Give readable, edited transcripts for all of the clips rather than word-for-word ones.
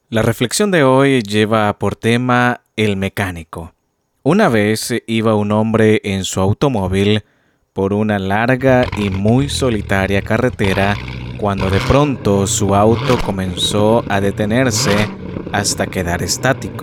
La reflexión de hoy lleva por tema el mecánico. Una vez iba un hombre en su automóvil por una larga y muy solitaria carretera cuando de pronto su auto comenzó a detenerse hasta quedar estático.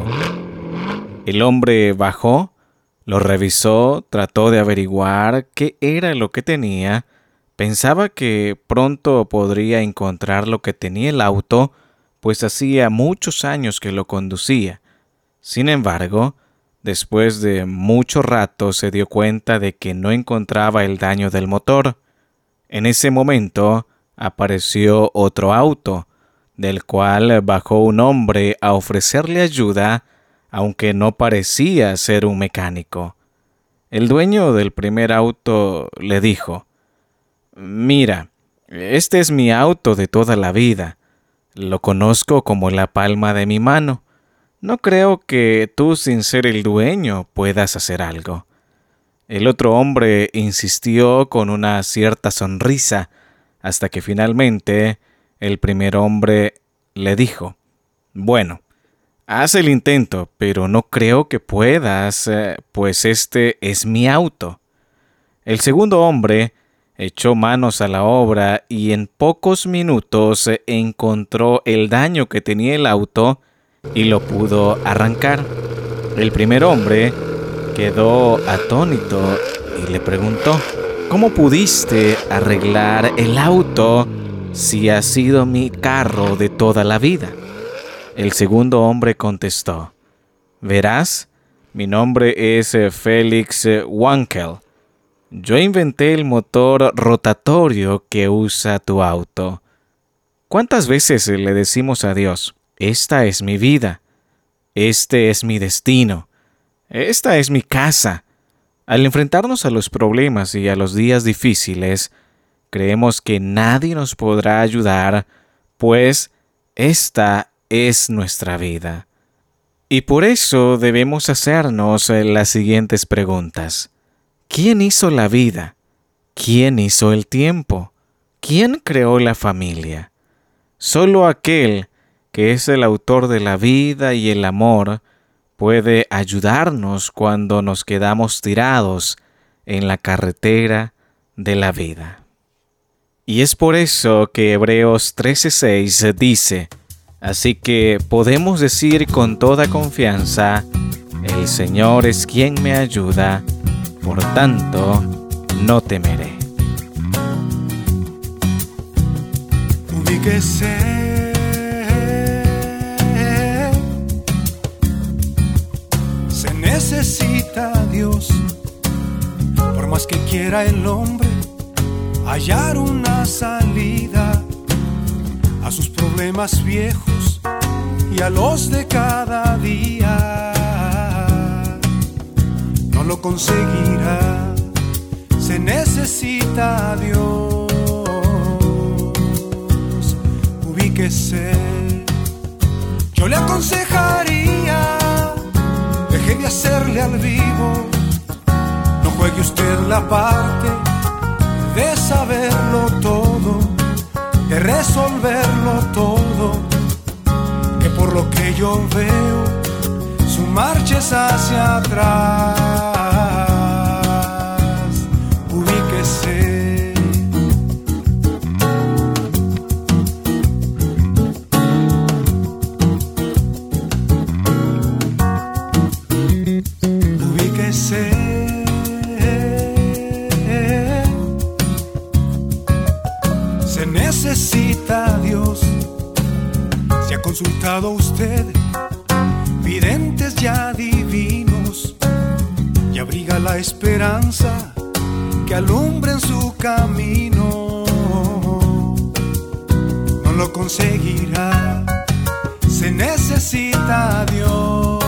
El hombre bajó, lo revisó, trató de averiguar qué era lo que tenía, pensaba que pronto podría encontrar lo que tenía el auto, pues hacía muchos años que lo conducía. Sin embargo, después de mucho rato se dio cuenta de que no encontraba el daño del motor. En ese momento apareció otro auto, del cual bajó un hombre a ofrecerle ayuda, aunque no parecía ser un mecánico. El dueño del primer auto le dijo: «Mira, este es mi auto de toda la vida. Lo conozco como la palma de mi mano. No creo que tú, sin ser el dueño, puedas hacer algo». El otro hombre insistió con una cierta sonrisa, hasta que finalmente el primer hombre le dijo: «Bueno, haz el intento, pero no creo que puedas, pues este es mi auto». El segundo hombre echó manos a la obra y en pocos minutos encontró el daño que tenía el auto y lo pudo arrancar. El primer hombre quedó atónito y le preguntó: «¿Cómo pudiste arreglar el auto si ha sido mi carro de toda la vida?». El segundo hombre contestó: «Verás, mi nombre es Félix Wankel. Yo inventé el motor rotatorio que usa tu auto». ¿Cuántas veces le decimos a Dios: «Esta es mi vida, este es mi destino, esta es mi casa»? Al enfrentarnos a los problemas y a los días difíciles, creemos que nadie nos podrá ayudar, pues esta es nuestra vida. Y por eso debemos hacernos las siguientes preguntas. ¿Quién hizo la vida? ¿Quién hizo el tiempo? ¿Quién creó la familia? Solo aquel que es el autor de la vida y el amor puede ayudarnos cuando nos quedamos tirados en la carretera de la vida. Y es por eso que Hebreos 13:6 dice: «Así que podemos decir con toda confianza: el Señor es quien me ayuda, por tanto, no temeré». Ubíquese. Se necesita a Dios, por más que quiera el hombre hallar una salida a sus problemas viejos y a los de cada día. No lo conseguirá, se necesita a Dios. Ubíquese. Yo le aconsejaría: deje de hacerle al vivo, no juegue usted la parte de saberlo todo, de resolverlo todo, que por lo que yo veo, su marcha es hacia atrás. Ubíquese. Ubíquese. Se necesita a Dios. Si ha consultado usted videntes ya divinos y abriga la esperanza que alumbren su camino, no lo conseguirá, se necesita a Dios.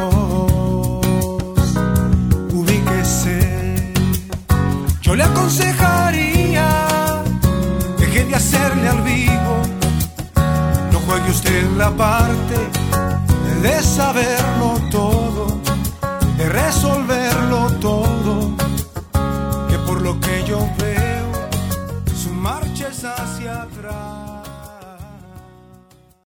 Ubíquese. Yo le aconsejaría: deje de hacerle al vivo, no juegue usted la parte de saberlo todo, de resolverlo todo, que por lo que yo veo,